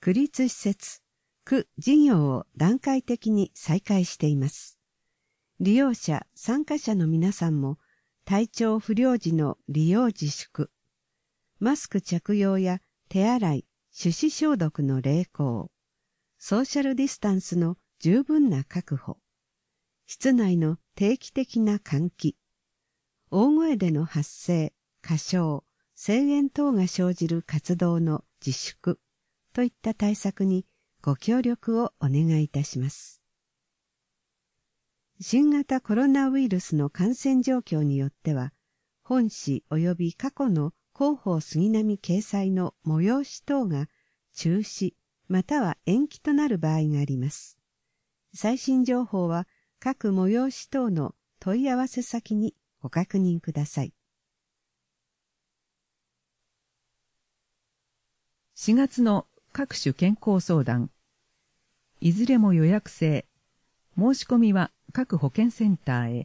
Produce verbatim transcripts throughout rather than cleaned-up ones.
区立施設、区事業を段階的に再開しています。利用者、参加者の皆さんも体調不良時の利用自粛、マスク着用や手洗い、手指消毒の励行、ソーシャルディスタンスの十分な確保、室内の定期的な換気、大声での発声、歌唱、声援等が生じる活動の自粛といった対策にご協力をお願いいたします。新型コロナウイルスの感染状況によっては、本誌及び過去の広報杉並掲載の催し等が中止または延期となる場合があります。最新情報は各催し等の問い合わせ先にご確認ください。 しがつの各種健康相談。いずれも予約制。申し込みは各保健センターへ。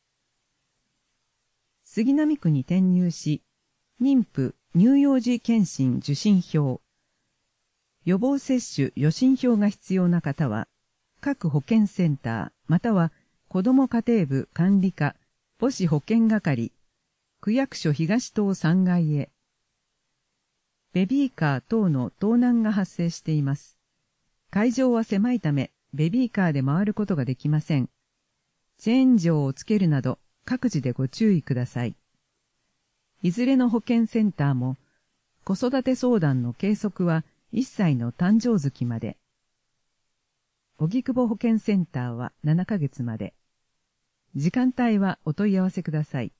杉並区に転入し、妊婦乳幼児健診受診票、予防接種予診票が必要な方は、各保健センターまたは子ども家庭部管理課母子保健係、区役所東棟さんがいへ。ベビーカー等の盗難が発生しています。会場は狭いため、ベビーカーで回ることができません。チェーン錠をつけるなど各自でご注意ください。いずれの保健センターも子育て相談の継続はいっさいの誕生月まで。荻窪保健センターはななかげつまで。時間帯はお問い合わせください。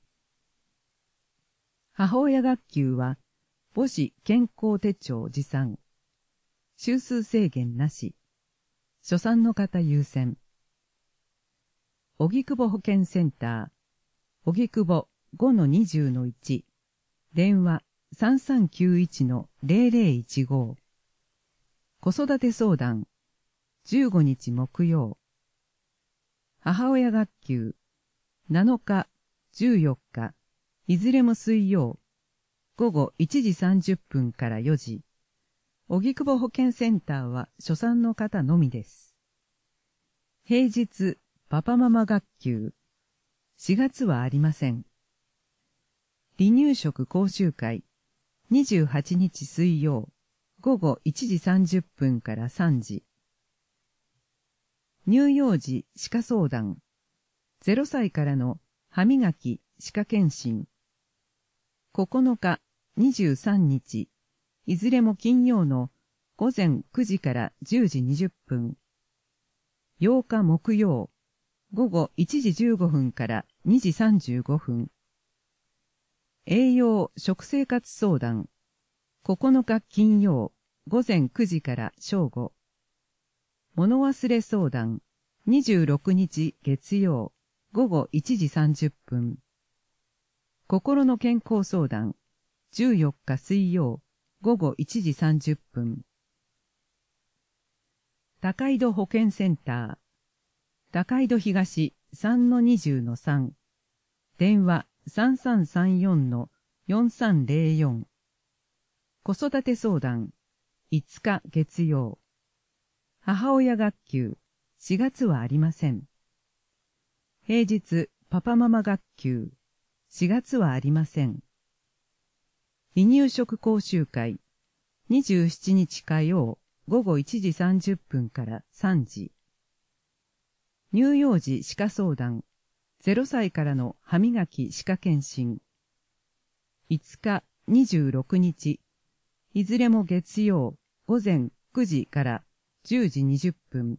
母親学級は母子健康手帳持参。週数制限なし。初産の方優先。荻窪保健センター、荻窪 ごのにじゅうのいち、電話 さんさんきゅういちのゼロゼロいちご。子育て相談、じゅうごにち木曜。母親学級、なのか、じゅうよっか、いずれも水曜、午後いちじさんじゅっぷんからよじ。荻窪保健センターは初産の方のみです。平日、パパママ学級。しがつはありません。離乳食講習会。にじゅうはちにち水曜、午後いちじさんじゅっぷんからさんじ。乳幼児歯科相談。ゼロさいからの歯磨き歯科検診。ここのか、にじゅうさんにち、いずれも金曜の午前くじからじゅうじにじゅっぷん。ようか木曜、午後いちじじゅうごふんからにじさんじゅうごふん。栄養食生活相談。ここのか金曜、午前くじから正午。物忘れ相談。にじゅうろくにち月曜、午後いちじさんじゅっぷん。心の健康相談。じゅうよっか水曜、午後いちじさんじゅっぷん。高井戸保健センター。高井戸東 さんのにじゅうのさん。電話 さんさんさんよんのよんさんゼロよん。子育て相談。いつか月曜。母親学級。しがつはありません。平日パパママ学級。しがつはありません。離乳食講習会。にじゅうしちにち火曜、午後いちじさんじゅっぷんからさんじ。乳幼児歯科相談。ゼロさいからの歯磨き歯科検診。いつか、にじゅうろくにち。いずれも月曜、午前くじからじゅうじにじゅっぷん。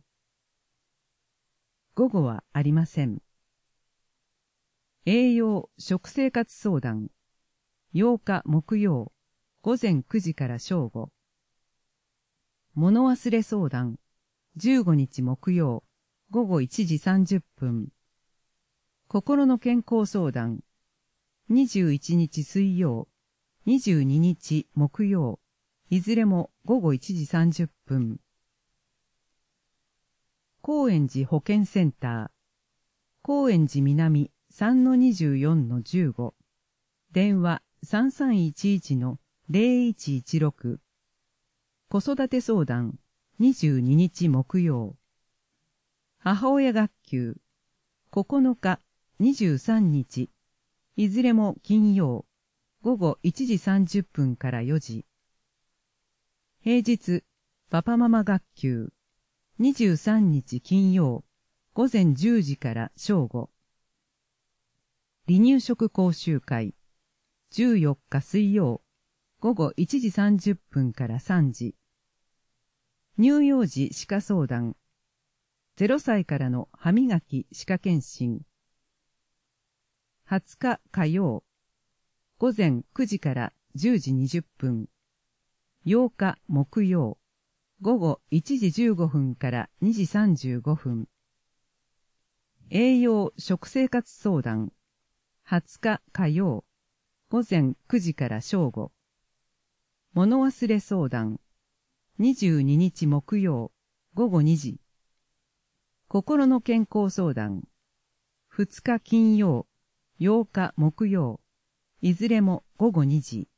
午後はありません。栄養食生活相談。ようか木曜、午前くじから正午。物忘れ相談。じゅうごにち木曜、午後いちじさんじゅっぷん。心の健康相談。にじゅういちにち水曜、にじゅうににち木曜、いずれも午後いちじさんじゅっぷん。高円寺保健センター。高円寺南 さんのにじゅうよんのじゅうご。電話 さんさんいちいちのゼロいちいちろく。 子育て相談にじゅうににち木曜。母親学級ここのか、にじゅうさんにち、いずれも金曜、ごごいちじさんじゅっぷんからよじ。平日、パパママ学級にじゅうさんにち金曜、ごぜんじゅうじから正午。離乳食講習会、じゅうよっか水曜、ごごいちじさんじゅっぷんからさんじ。乳幼児歯科相談、ゼロさいからの歯磨き歯科検診。はつか火曜、ごぜんくじからじゅうじにじゅっぷん。ようか木曜、ごごいちじじゅうごふんからにじさんじゅうごふん。栄養食生活相談、はつか火曜、ごぜんくじから正午。物忘れ相談、にじゅうににち木曜、ごごにじ。心の健康相談、ふつか金曜、ようか木曜、いずれもごごにじ。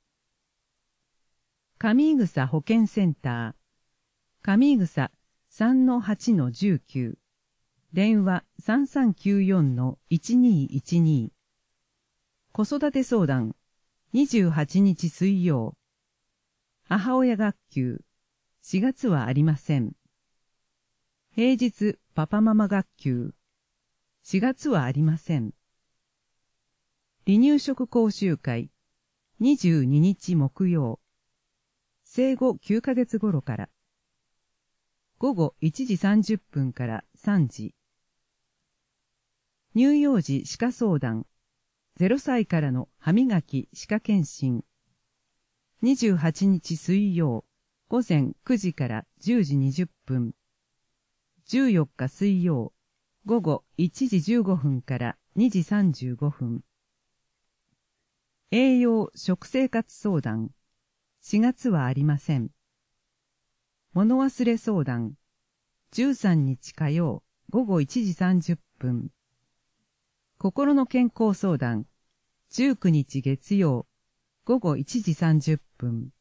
上井草保健センター、上井草 さんのはちのじゅうきゅう、電話 さんさんきゅうよんのいちにいちに。子育て相談、にじゅうはちにち水曜。母親学級、しがつはありません。平日パパママ学級、しがつはありません。離乳食講習会、にじゅうににち木曜。生後きゅうかげつ頃から。ごごいちじさんじゅっぷんからさんじ。乳幼児歯科相談、ゼロさいからの歯磨き歯科検診。にじゅうはちにち水曜、ごぜんくじからじゅうじにじゅっぷん。じゅうよっか水曜、ごごいちじじゅうごふんからにじさんじゅうごふん。栄養食生活相談、しがつはありません。物忘れ相談、じゅうさんにち火曜、ごごいちじさんじゅっぷん。心の健康相談、じゅうくにち月曜、ごごいちじさんじゅっぷん。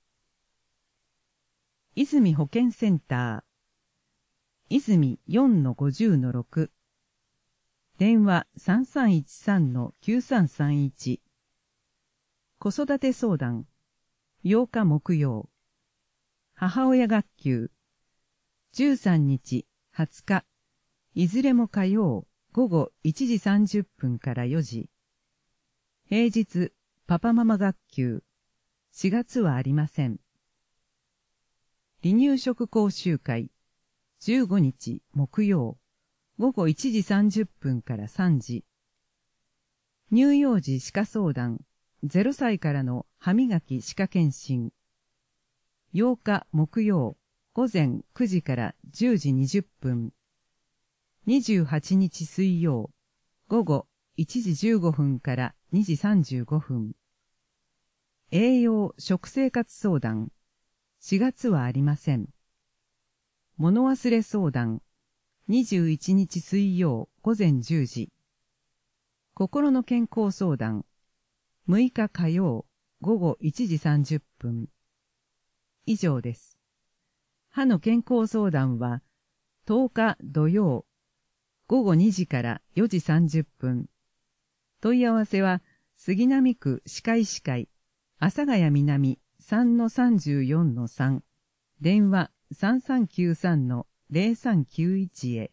泉保健センター、泉 よんのごじゅうのろく。電話 さんさんいちさんのきゅうさんさんいち。子育て相談、ようか木曜。母親学級、じゅうさんにち、はつか、いずれも火曜、ごごいちじさんじゅっぷんからよじ。平日、パパママ学級、しがつはありません。離乳食講習会、じゅうごにち木曜、ごごいちじさんじゅっぷんからさんじ。乳幼児歯科相談、ゼロさいからの歯磨き歯科検診。ようか木曜、ごぜんくじからじゅうじにじゅっぷん。にじゅうはちにち水曜、ごごいちじじゅうごふんからにじさんじゅうごふん。栄養食生活相談、しがつはありません。物忘れ相談、にじゅういちにち水曜ごぜんじゅうじ。心の健康相談、むいか火曜ごごいちじさんじゅっぷん。以上です。歯の健康相談はとおか土曜ごごにじからよじさんじゅっぷん。問い合わせは杉並区歯科医師会阿佐ヶ谷南 さんのさんじゅうよんのさん、電話 さんさんきゅうさんのぜろさんきゅういち へ。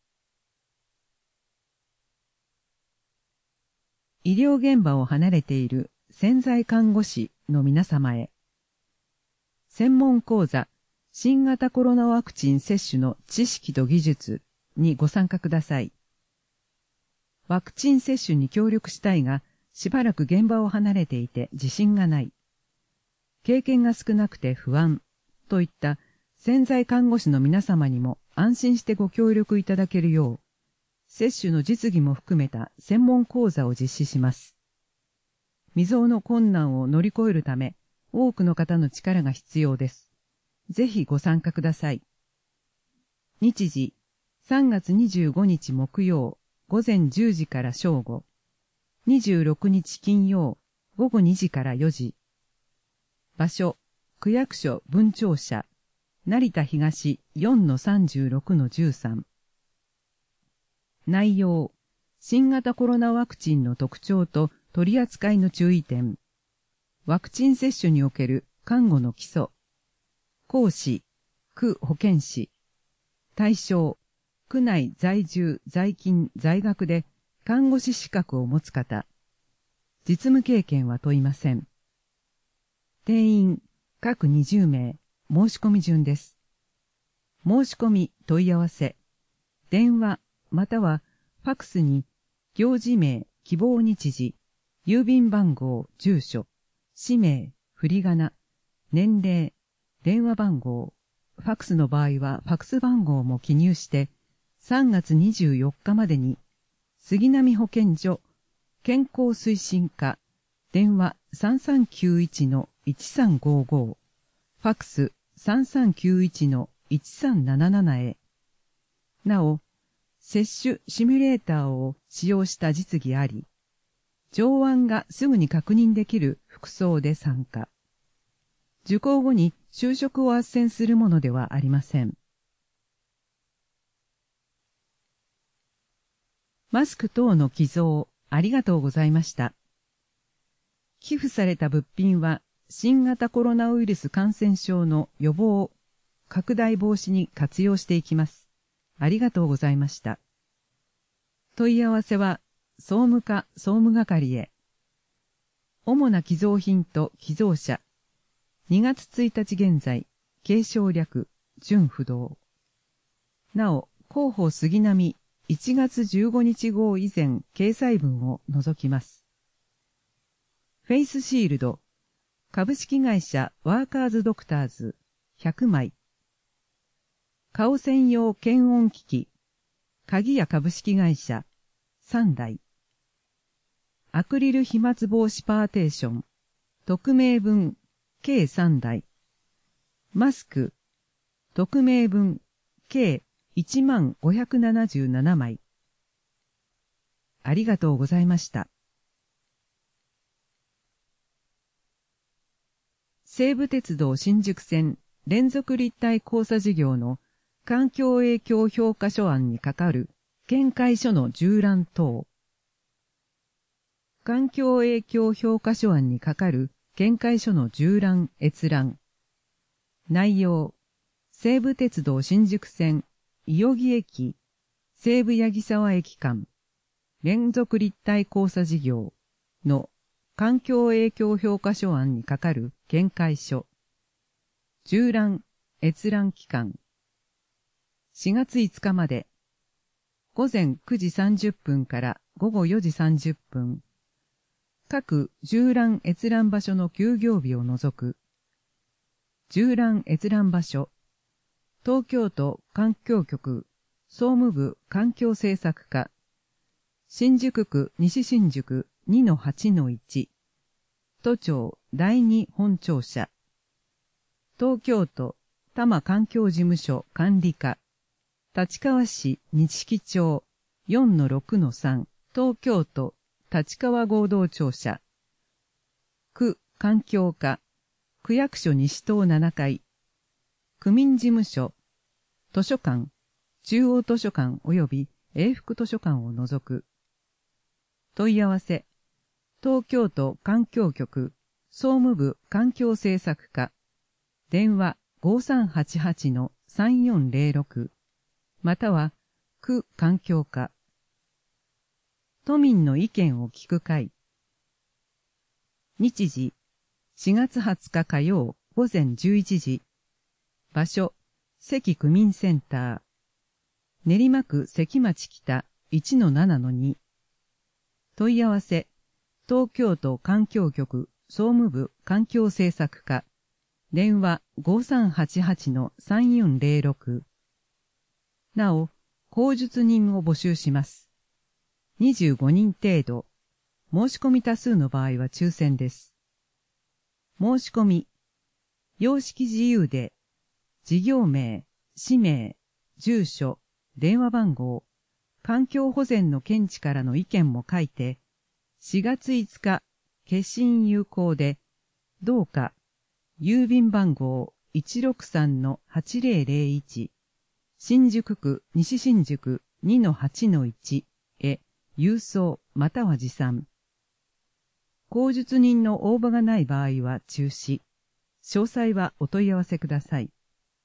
医療現場を離れている潜在看護師の皆様へ。専門講座新型コロナワクチン接種の知識と技術にご参加ください。ワクチン接種に協力したいが、しばらく現場を離れていて自信がない。経験が少なくて不安といった潜在看護師の皆様にも安心してご協力いただけるよう、接種の実技も含めた専門講座を実施します。未曾有の困難を乗り越えるため、多くの方の力が必要です。ぜひご参加ください。日時、さんがつにじゅうごにち木曜、ごぜんじゅうじから正午。にじゅうろくにち金曜、ごごにじからよじ。場所、 区役所分庁舎、成田東 よんのさんじゅうろくのじゅうさん。内容、新型コロナワクチンの特徴と取り扱いの注意点。ワクチン接種における看護の基礎。講師、区保健師。対象、区内在住、在勤、在学で看護師資格を持つ方。実務経験は問いません。定員、各にじゅうめい、申し込み順です。申し込み、問い合わせ。電話、またはファクスに、行事名、希望日時、郵便番号、住所、氏名、振り仮名、年齢、電話番号、ファクスの場合はファクス番号も記入して、さんがつにじゅうよっかまでに、杉並保健所、健康推進課、電話 さんさんきゅういちのいちさんごご、ファクス さんさんきゅういちのいちさんなななな へ。なお、接種シミュレーターを使用した実技あり、上腕がすぐに確認できる服装で参加。受講後に就職を斡旋するものではありません。マスク等の寄贈ありがとうございました。寄付された物品は新型コロナウイルス感染症の予防、拡大防止に活用していきます。ありがとうございました。問い合わせは総務課総務係へ。主な寄贈品と寄贈者。にがつついたち現在、継承略、準不動。なお、広報杉並いちがつじゅうごにち号以前掲載分を除きます。フェイスシールド、株式会社ワーカーズドクターズひゃくまい。顔専用検温機器、鍵屋株式会社さんだい。アクリル飛沫防止パーテーション、匿名分計さんだい。マスク、匿名分計いちまんごひゃくななじゅうななまい。ありがとうございました。西武鉄道新宿線連続立体交差事業の環境影響評価書案にかかる見解書の従覧等。環境影響評価書案にかかる見解書の従覧閲覧。内容、西武鉄道新宿線伊予木駅、西武八木沢駅間、連続立体交差事業の環境影響評価書案にかかる見解書。従覧閲覧期間。しがついつかまで、ごぜんくじさんじゅっぷんからごごよじさんじゅっぷん。各従覧閲覧場所の休業日を除く。従覧閲覧場所。東京都環境局総務部環境政策課。新宿区西新宿 にのはちのいち。都庁だいに本庁舎。東京都多摩環境事務所管理課。立川市錦町 よんのろくのさん。東京都立川合同庁舎。区環境課。区役所西棟ななかい。区民事務所。図書館。中央図書館及び永福図書館を除く。問い合わせ。東京都環境局総務部環境政策課。電話 ごさんはちはちのさんよんぜろろく。または、区環境課。都民の意見を聞く会。日時、しがつはつか火曜午前じゅういちじ。場所、関区民センター。練馬区関町北 いちのななのに。問い合わせ、東京都環境局総務部環境政策課。電話 ごさんはちはちのさんよんぜろろく。なお、口述人を募集します。にじゅうごにん程度。申し込み多数の場合は抽選です。申し込み。様式自由で、事業名、氏名、住所、電話番号、環境保全の見地からの意見も書いて、しがついつか、消印有効で、どうか、 郵便番号 いちろくさんのはちぜろぜろいち 新宿区西新宿 にのはちのいち へ郵送または持参。口述人の応募がない場合は中止。詳細はお問い合わせください。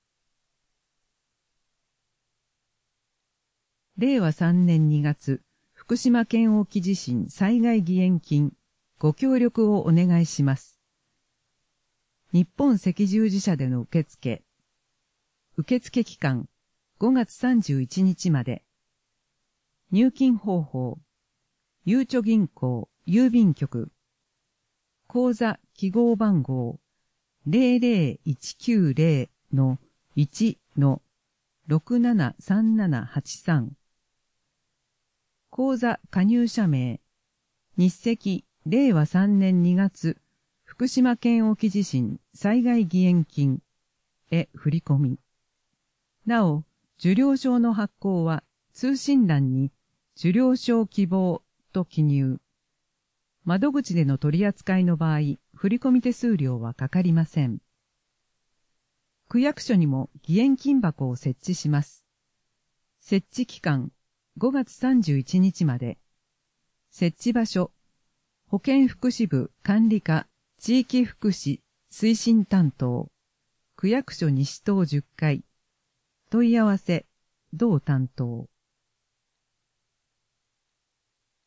れいわさんねんにがつ、福島県沖地震災害義援金、ご協力をお願いします。日本赤十字社での受付。受付期間、ごがつさんじゅういちにちまで。入金方法、ゆうちょ銀行郵便局。口座記号番号 ゼロゼロいちきゅうゼロのいちのろくななさんななはちさん。口座加入者名、日赤れいわさんねんにがつ福島県沖地震災害義援金へ振り込み。なお、受領証の発行は通信欄に受領証希望と記入。窓口での取り扱いの場合、振込手数料はかかりません。区役所にも義援金箱を設置します。設置期間、ごがつさんじゅういちにちまで。設置場所、保健福祉部管理課地域福祉推進担当、区役所西棟じゅっかい。問い合わせ、同担当。